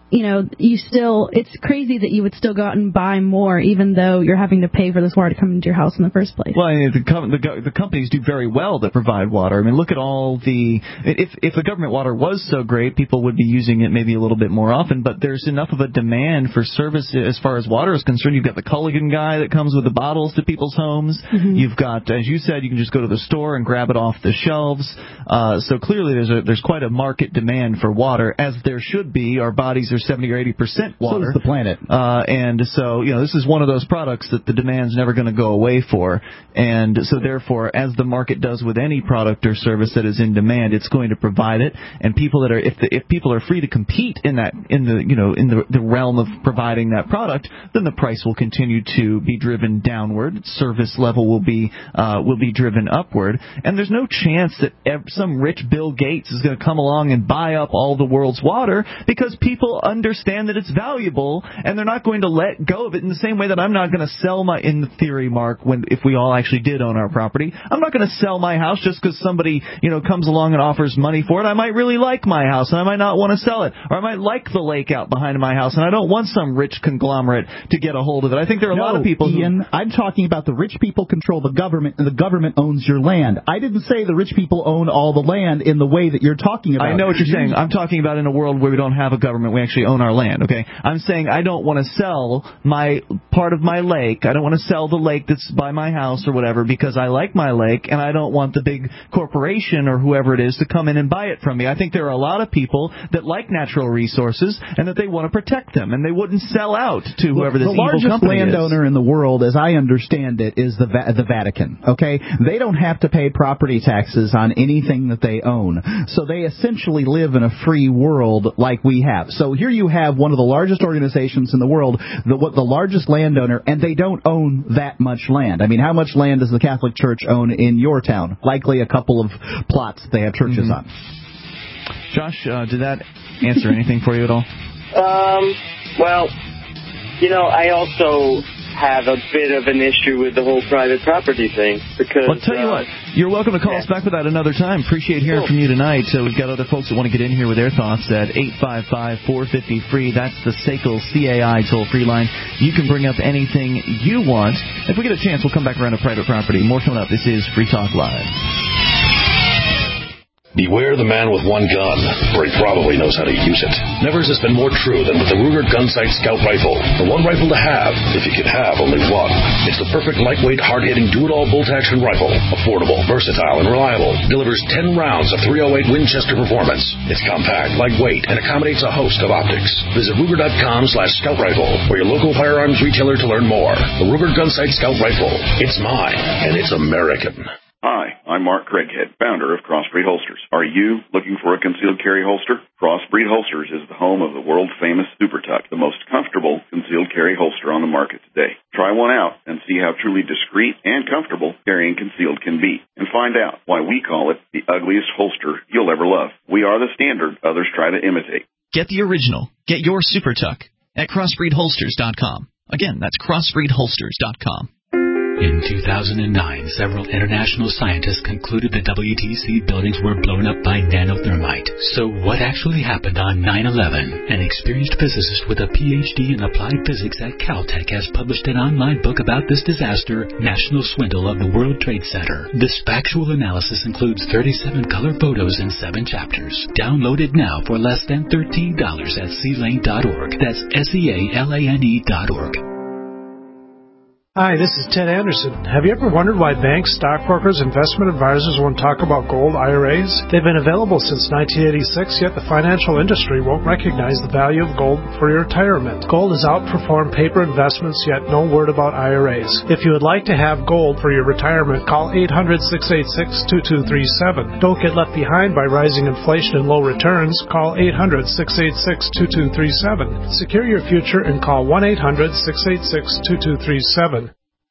you know, you still, it's crazy that you would still go out and buy more, even though you're having to pay for this water to come into your house in the first place. Well, I mean, the, com- the, go- the companies do very well that provide water. I mean, look at all the, if if the government water was so great, people would be using it maybe a little bit more often, but there's enough of a demand for service as far as water is concerned. You've got the Culligan guy that comes with the bottles to people's homes. Mm-hmm. You've got, as you said, you can just go to the store and grab it off the shelves. Uh, so clearly there's a, there's quite a market demand for water, as there should be. Our bodies are seventy or eighty percent water. So is the planet. Uh, and so, you know, this is one of those products that the demand's never going to go away for. And so therefore, as the market does with any product or service that is in demand, it's going to provide it. And people that are, if the, if people are free to compete in that, in the, you know, in the, the realm of providing that product, then the price will continue to be driven downward. Service level will be, uh, will be driven upward. And there's no chance that ev- some rich Bill Gates is going to come along and buy up all the world's water, because people understand that it's valuable, and they're not going to let go of it in the same way that I'm not going to sell my, in the theory, Mark, when if we all actually did own our property, I'm not going to sell my house just because somebody, you know, comes along and offers money for it. I might really like my house, and I might not want to sell it, or I might like the lake out behind my house, and I don't want some rich conglomerate to get a hold of it. I think there are a no, lot of people Ian, who... I'm talking about the rich people control the government, and the government owns your land. I didn't say the rich people own all the land in the way that you're talking about. I know what you're saying. I'm talking about in a world where we don't have a government, we actually own our land, okay? I'm saying I don't want to sell my part of my lake. I don't want to sell the lake that's by my house or whatever, because I like my lake, and I don't want the big corporation or whoever it is to come in and buy it from me. I think there are a lot of people that like natural resources and that they want to protect them, and they wouldn't sell out to whoever this the evil largest company landowner is. in the world, as I understand it, is the Va- the Vatican. Okay, they don't have to pay property taxes on anything that they own, so they essentially live in a free world like we have. So here you have one of the largest organizations in the world, the what the largest landowner, and they don't own that much land. I mean, how much land does the Catholic Church own in your town? Likely a couple of plots they have churches mm-hmm. on. Josh, uh, did that answer anything for you at all? Um, well, you know, I also have a bit of an issue with the whole private property thing, because... Well, tell you uh, what, you're welcome to call yeah. us back with that another time. Appreciate hearing cool. from you tonight. So we've got other folks that want to get in here with their thoughts at eight five five, four five zero, free. That's the S A C L C A I toll-free line. You can bring up anything you want. If we get a chance, we'll come back around to private property. More coming up. This is Free Talk Live. Beware the man with one gun, for he probably knows how to use it. Never has this been more true than with the Ruger Gunsight Scout Rifle. The one rifle to have, if you could have only one. It's the perfect lightweight, hard-hitting, do-it-all bolt-action rifle. Affordable, versatile, and reliable. Delivers ten rounds of three oh eight Winchester performance. It's compact, lightweight, and accommodates a host of optics. Visit Ruger.com slash Scout Rifle, or your local firearms retailer to learn more. The Ruger Gunsight Scout Rifle. It's mine, and it's American. Hi, I'm Mark Craighead, founder of Crossbreed Holsters. Are you looking for a concealed carry holster? Crossbreed Holsters is the home of the world-famous Super Tuck, the most comfortable concealed carry holster on the market today. Try one out and see how truly discreet and comfortable carrying concealed can be, and find out why we call it the ugliest holster you'll ever love. We are the standard others try to imitate. Get the original. Get your Super Tuck at crossbreed holsters dot com. Again, that's crossbreed holsters dot com. In two thousand nine, several international scientists concluded the W T C buildings were blown up by nanothermite. So what actually happened on nine eleven? An experienced physicist with a P H D in applied physics at Caltech has published an online book about this disaster, National Swindle of the World Trade Center. This factual analysis includes thirty-seven color photos in seven chapters. Download it now for less than thirteen dollars at C lane dot org. That's S E A L A N E dot org. Hi, this is Ted Anderson. Have you ever wondered why banks, stockbrokers, investment advisors won't talk about gold I R As? They've been available since nineteen eighty-six, yet the financial industry won't recognize the value of gold for your retirement. Gold has outperformed paper investments, yet no word about I R As. If you would like to have gold for your retirement, call eight hundred, six eight six, two two three seven. Don't get left behind by rising inflation and low returns. Call eight hundred, six eight six, two two three seven. Secure your future and call one eight hundred, six eight six, two two three seven.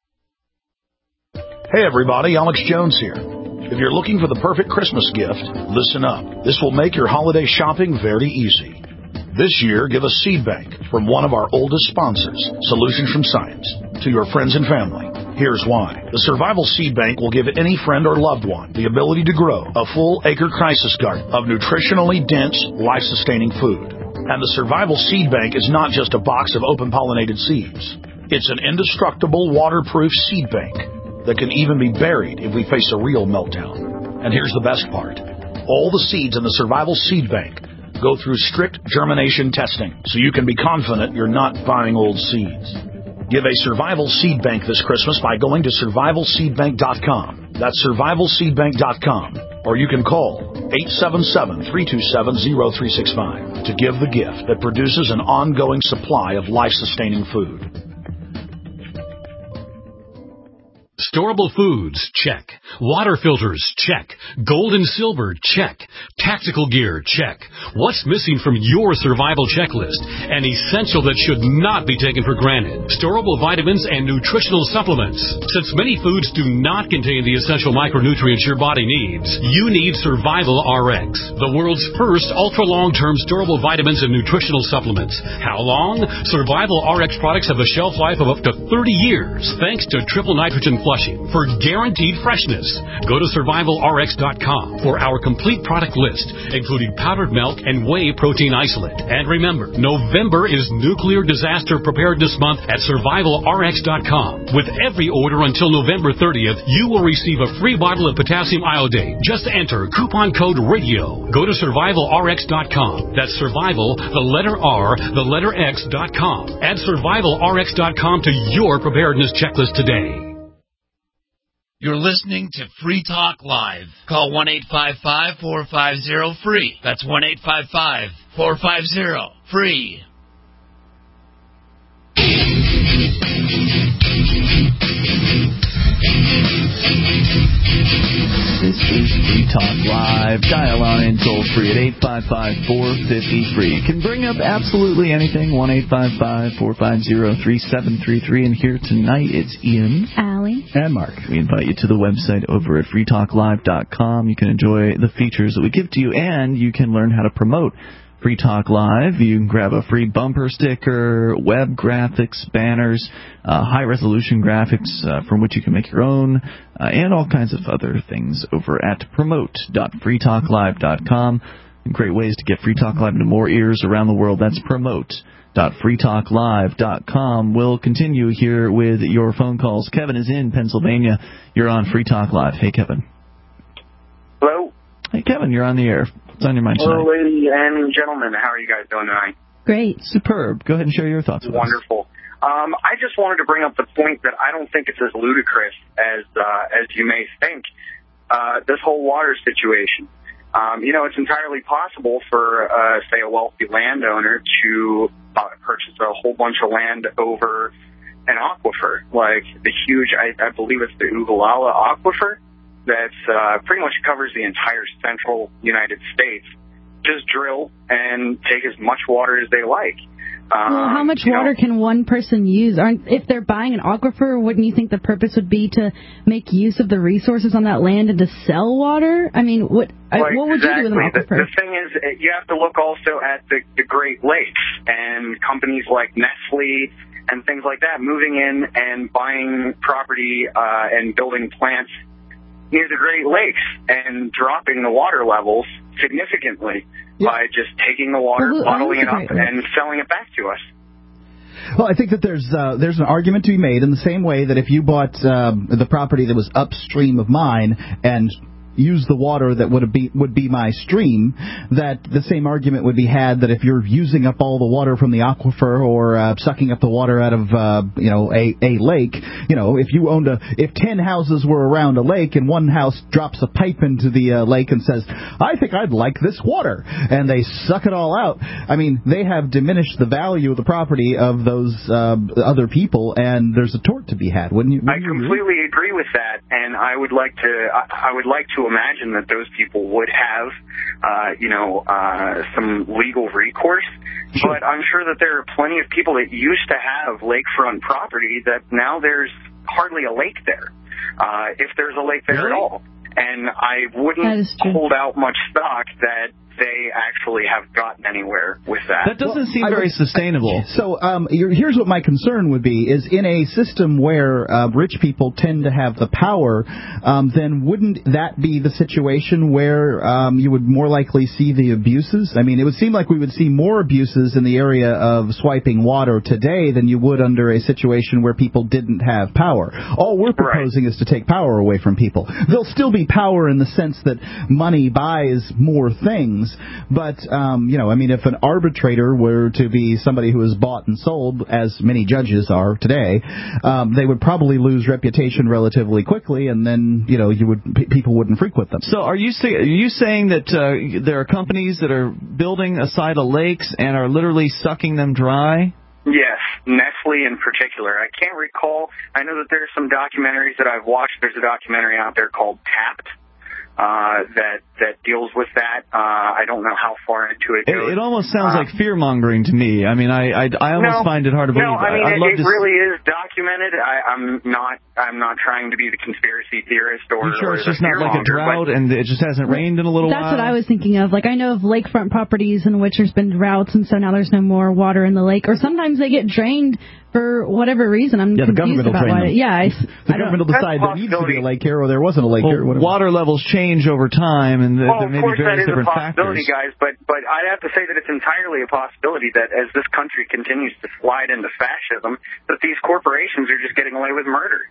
Hey everybody, Alex Jones here. If you're looking for the perfect Christmas gift, listen up. This will make your holiday shopping very easy. This year, give a seed bank from one of our oldest sponsors, Solutions from Science, to your friends and family. Here's why. The Survival Seed Bank will give any friend or loved one the ability to grow a full acre crisis garden of nutritionally dense, life-sustaining food. And the Survival Seed Bank is not just a box of open-pollinated seeds. It's an indestructible, waterproof seed bank that can even be buried if we face a real meltdown. And here's the best part. All the seeds in the Survival Seed Bank go through strict germination testing, so you can be confident you're not buying old seeds. Give a Survival Seed Bank this Christmas by going to survival seed bank dot com. That's survival seed bank dot com. Or you can call eight seven seven, three two seven, zero three six five to give the gift that produces an ongoing supply of life-sustaining food. Storable foods, check. Water filters, check. Gold and silver, check. Tactical gear, check. What's missing from your survival checklist? An essential that should not be taken for granted. Storable vitamins and nutritional supplements. Since many foods do not contain the essential micronutrients your body needs, you need Survival R X, the world's first ultra-long-term storable vitamins and nutritional supplements. How long? Survival R X products have a shelf life of up to thirty years, thanks to triple nitrogen flushing for guaranteed freshness. Go to survival r x dot com for our complete product list, including powdered milk and whey protein isolate. And remember, November is Nuclear Disaster Preparedness Month at survival r x dot com. With every order until November thirtieth, you will receive a free bottle of potassium iodate. Just enter coupon code RADIO. Go to survival r x dot com. That's survival, the letter R, the letter X dot com. Add survival r x dot com to your preparedness checklist today. You're listening to Free Talk Live. Call one eight five five, four five zero, free. That's one eight five five, four five zero, free. This is Free Talk Live. Dial on in toll free at eight five five, four five zero, free. You can bring up absolutely anything. one eight five five, four five zero, three seven three three. And here tonight it's Ian, Allie, and Mark. We invite you to the website over at free talk live dot com. You can enjoy the features that we give to you, and you can learn how to promote Free Talk Live. You can grab a free bumper sticker, web graphics, banners, uh, high-resolution graphics uh, from which you can make your own, uh, and all kinds of other things over at promote dot free talk live dot com. Great ways to get Free Talk Live into more ears around the world. That's promote dot free talk live dot com. We'll continue here with your phone calls. Kevin is in Pennsylvania. You're on Free Talk Live. Hey, Kevin. Hello. Hey, Kevin, you're on the air. What's on your mind tonight? Hello, ladies and gentlemen. How are you guys doing tonight? Great. Superb. Go ahead and share your thoughts with us. Wonderful. Um, I just wanted to bring up the point that I don't think it's as ludicrous as uh, as you may think. Uh, this whole water situation. Um, you know, it's entirely possible for, uh, say, a wealthy landowner to uh, purchase a whole bunch of land over an aquifer, like the huge, I, I believe it's the Ogallala Aquifer, that's uh, pretty much covers the entire central United States. Just drill and take as much water as they like. Um, well, how much water know, can one person use? Aren't, if they're buying an aquifer, wouldn't you think the purpose would be to make use of the resources on that land and to sell water? I mean, what well, I, what would exactly. you do with an aquifer? The, the thing is, you have to look also at the, the Great Lakes and companies like Nestle and things like that moving in and buying property uh, and building plants near the Great Lakes and dropping the water levels significantly yeah. by just taking the water, well, bottling it up, and selling it back to us. Well, I think that there's uh, there's an argument to be made in the same way that if you bought um, the property that was upstream of mine and use the water that would be would be my stream, that the same argument would be had that if you're using up all the water from the aquifer or uh, sucking up the water out of uh, you know a, a lake, you know if you owned a if ten houses were around a lake and one house drops a pipe into the uh, lake and says, I think I'd like this water, and they suck it all out, I mean they have diminished the value of the property of those uh, other people, and there's a tort to be had, wouldn't you? Wouldn't I completely you agree? agree with that, and I would like to I, I would like to imagine that those people would have, uh, you know, uh, some legal recourse. Sure. But I'm sure that there are plenty of people that used to have lakefront property that now there's hardly a lake there, uh, if there's a lake there really? at all. And I wouldn't hold out much stock that they actually have gotten anywhere with that. That doesn't Well, seem I very would- sustainable. So um, you're, here's what my concern would be, is in a system where uh, rich people tend to have the power, um, then wouldn't that be the situation where um, you would more likely see the abuses? I mean, it would seem like we would see more abuses in the area of swiping water today than you would under a situation where people didn't have power. All we're proposing is to take power away from people. There'll still be power in the sense that money buys more things, but, um, you know, I mean, if an arbitrator were to be somebody who is bought and sold, as many judges are today, um, they would probably lose reputation relatively quickly, and then, you know, you would p- people wouldn't frequent them. So are you say, are you saying that uh, there are companies that are building a side of lakes and are literally sucking them dry? Yes, Nestle in particular. I can't recall. I know that there's some documentaries that I've watched. There's a documentary out there called Tapped uh, that that deals with that. Uh, I don't know how far into it goes. It, it almost sounds uh, like fear-mongering to me. I mean, I I, I almost no, find it hard to believe. No, I mean, I'd it, love it to really is documented. I, I'm not I'm not trying to be the conspiracy theorist or, You sure or it's the just not like a fear-monger, drought and it just hasn't rained in a little That's while? what I was thinking of. Like, I know of lakefront properties in which there's been droughts, and so now there's no more water in the lake. Or sometimes they get drained for whatever reason. I'm Yeah, the confused government will about drain why. them. Yeah, I, The I government will don't- decide there needs to be a lake here or there wasn't a lake well, here. Whatever. water levels change over time, and there, Well, there of may course be that various is a different possibility, factors. guys, but but I'd have to say that it's entirely a possibility that as this country continues to slide into fascism, that these corporations are just getting away with murder.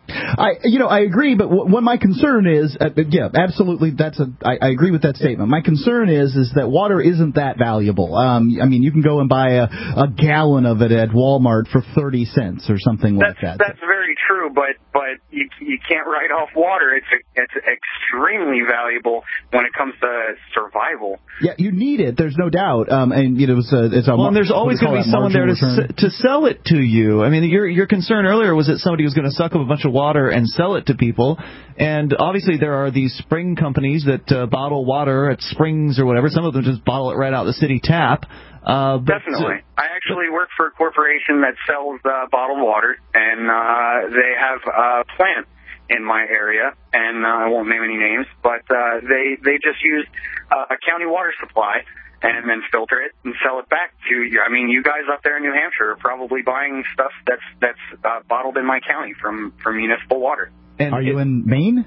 I, you know, I agree, but w- what my concern is, uh, yeah, absolutely, that's a, I, I agree with that statement. My concern is, is that water isn't that valuable. Um, I mean, you can go and buy a, a gallon of it at Walmart for thirty cents or something That's like that. that's very true, but but you you can't write off water. It's it's extremely valuable when it comes to survival. Yeah, you need it. There's no doubt. Um, and you know, it's a, it's a Well, and there's always going to be someone there to s- to sell it to you. I mean, your your concern earlier was that somebody was going to suck up a bunch of water and sell it to people. And obviously, there are these spring companies that uh, bottle water at springs or whatever. Some of them just bottle it right out the city tap. Uh, but, Definitely. I actually work for a corporation that sells uh, bottled water, and uh, they have a plant in my area, and uh, I won't name any names, but uh, they they just use uh, a county water supply and then filter it and sell it back to you. I mean, you guys up there in New Hampshire are probably buying stuff that's that's uh, bottled in my county from, from municipal water. And are you in Maine?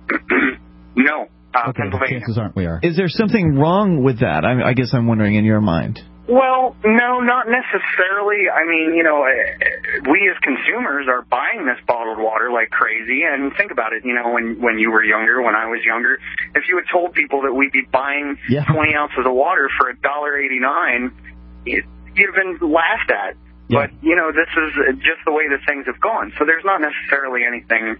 No, uh, okay, Pennsylvania. chances aren't we are. Is there something wrong with that? I, I guess I'm wondering in your mind. Well, no, not necessarily. I mean, you know, we as consumers are buying this bottled water like crazy. And think about it, you know, when when you were younger, when I was younger, if you had told people that we'd be buying yeah. twenty ounces of water for a dollar eighty-nine, you'd have been laughed at. Yeah. But, you know, this is just the way that things have gone. So there's not necessarily anything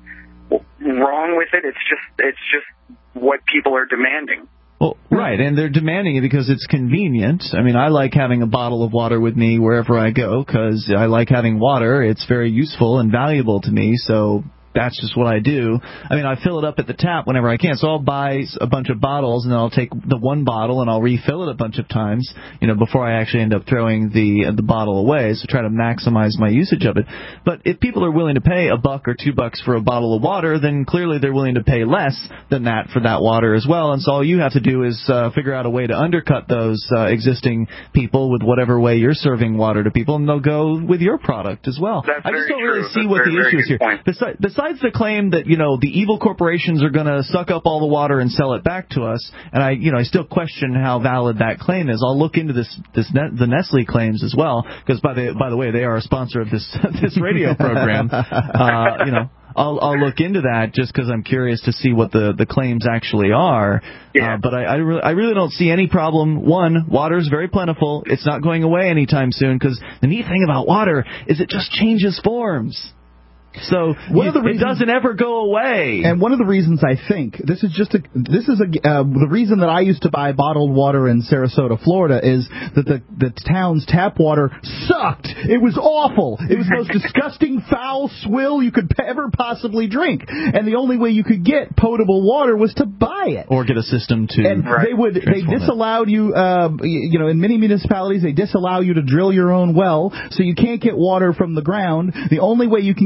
wrong with it. It's just it's just what people are demanding. Well, right, and they're demanding it because it's convenient. I mean, I like having a bottle of water with me wherever I go because I like having water. It's very useful and valuable to me, so that's just what I do. I mean, I fill it up at the tap whenever I can, so I'll buy a bunch of bottles, and then I'll take the one bottle and I'll refill it a bunch of times, you know, before I actually end up throwing the the bottle away, so try to maximize my usage of it. But if people are willing to pay a buck or two bucks for a bottle of water, then clearly they're willing to pay less than that for that water as well, and so all you have to do is uh, figure out a way to undercut those uh, existing people with whatever way you're serving water to people, and they'll go with your product as well. That's I just very don't really true. see That's what very, the very issue is good here. point. Besides, besides the claim that, you know, the evil corporations are going to suck up all the water and sell it back to us, and I, you know, I still question how valid that claim is. I'll look into this, this ne- the Nestle claims as well, because by the by the way, they are a sponsor of this this radio program. Uh, you know, I'll I'll look into that just because I'm curious to see what the, the claims actually are. Yeah. Uh, but I I really, I really don't see any problem. One, water is very plentiful. It's not going away anytime soon, because the neat thing about water is it just changes forms. So one you, of the reasons, it doesn't ever go away. And one of the reasons I think this is just a this is a uh, the reason that I used to buy bottled water in Sarasota, Florida, is that the the town's tap water sucked. It was awful. It was the most disgusting, foul swill you could ever possibly drink. And the only way you could get potable water was to buy it, or get a system to. And right. they would they disallowed you. Uh, you know, in many municipalities, they disallow you to drill your own well, so you can't get water from the ground. The only way you can get water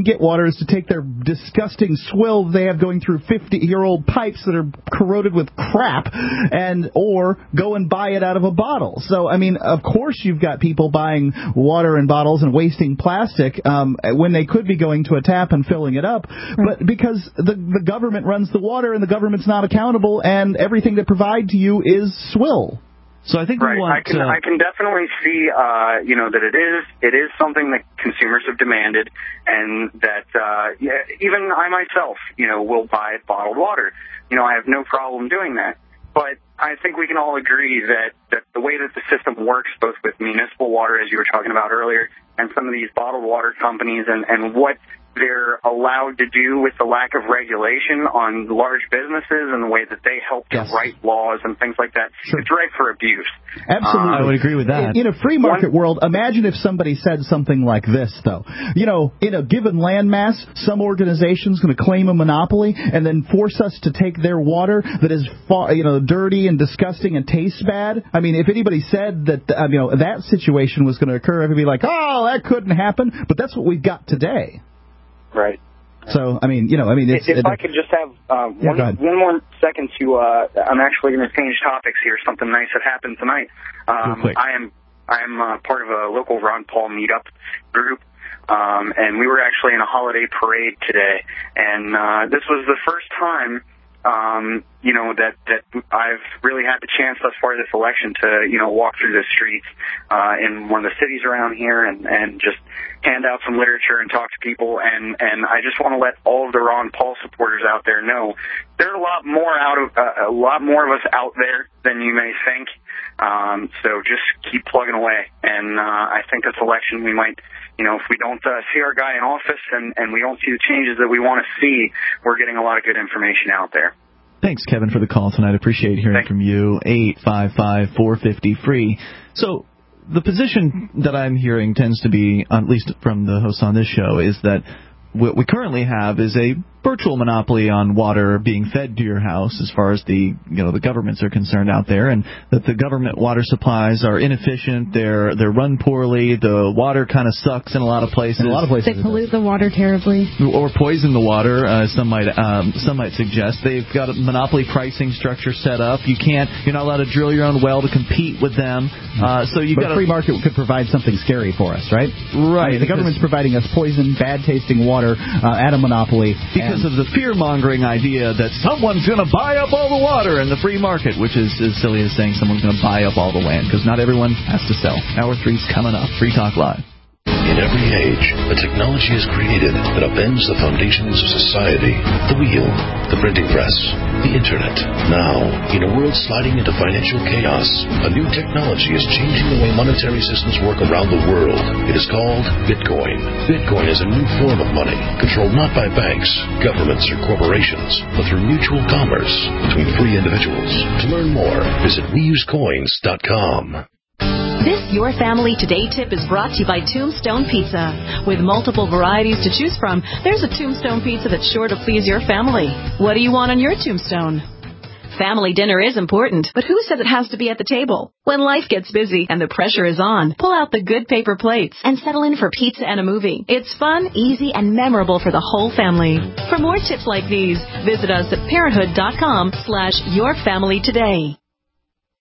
water is to take their disgusting swill they have going through fifty-year-old pipes that are corroded with crap, and or go and buy it out of a bottle. So, I mean, of course you've got people buying water in bottles and wasting plastic um, when they could be going to a tap and filling it up, but because the, the government runs the water and the government's not accountable, and everything they provide to you is swill. So I think right. we want, I can uh, I can definitely see uh, you know that it is it is something that consumers have demanded, and that uh, yeah, even I myself you know will buy bottled water. You know I have no problem doing that. But I think we can all agree that, that the way that the system works, both with municipal water, as you were talking about earlier, and some of these bottled water companies, and, and what they're allowed to do with the lack of regulation on large businesses and the way that they help to yes. write laws and things like that, sure. It's ripe for abuse. Absolutely. Um, I would agree with that. In, in a free market One, world, imagine if somebody said something like this, though. You know, in a given landmass, some organization's going to claim a monopoly and then force us to take their water that is, far, you know, dirty and disgusting and tastes bad. I mean, if anybody said that, uh, you know, that situation was going to occur, everybody would be like, oh, that couldn't happen. But that's what we've got today. Right. So, I mean, you know, I mean, it's, if it, I could just have uh, yeah, one, one more second to, uh, I'm actually going to change topics here. Something nice that happened tonight. Um, I am I am uh, part of a local Ron Paul meetup group, um, and we were actually in a holiday parade today. And uh, this was the first time, um, you know, that, that I've really had the chance thus far this election to, you know, walk through the streets uh, in one of the cities around here and, and just hand out some literature and talk to people. And, and I just want to let all of the Ron Paul supporters out there know there are a lot more out of uh, a lot more of us out there than you may think. Um, so just keep plugging away. And uh, I think this election we might, you know, if we don't uh, see our guy in office and, and we don't see the changes that we want to see, we're getting a lot of good information out there. Thanks, Kevin, for the call tonight. I appreciate hearing Thanks. from you. eight five five, four five zero, free. So the position that I'm hearing tends to be, at least from the hosts on this show, is that what we currently have is a virtual monopoly on water being fed to your house as far as the, you know, the governments are concerned out there, and that the government water supplies are inefficient, they're they're run poorly, the water kind of sucks in a lot of places. In a lot of places. They pollute the water terribly. Or poison the water, uh, some might um, some might suggest. They've got a monopoly pricing structure set up. You can't, you're not allowed to drill your own well to compete with them. Uh, so you got a free market could provide something scary for us, right? Right. I mean, the government's providing us poison, bad tasting water uh, at a monopoly. Because of the fear-mongering idea that someone's going to buy up all the water in the free market, which is as silly as saying someone's going to buy up all the land, because not everyone has to sell. Hour three's coming up. Free Talk Live. In every age, a technology is created that upends the foundations of society. The wheel, the printing press, the internet. Now, in a world sliding into financial chaos, a new technology is changing the way monetary systems work around the world. It is called Bitcoin. Bitcoin is a new form of money, controlled not by banks, governments, or corporations, but through mutual commerce between free individuals. To learn more, visit we use coins dot com. This Your Family Today tip is brought to you by Tombstone Pizza. With multiple varieties to choose from, there's a Tombstone Pizza that's sure to please your family. What do you want on your tombstone? Family dinner is important, but who says it has to be at the table? When life gets busy and the pressure is on, pull out the good paper plates and settle in for pizza and a movie. It's fun, easy, and memorable for the whole family. For more tips like these, visit us at parenthood dot com slash your family today.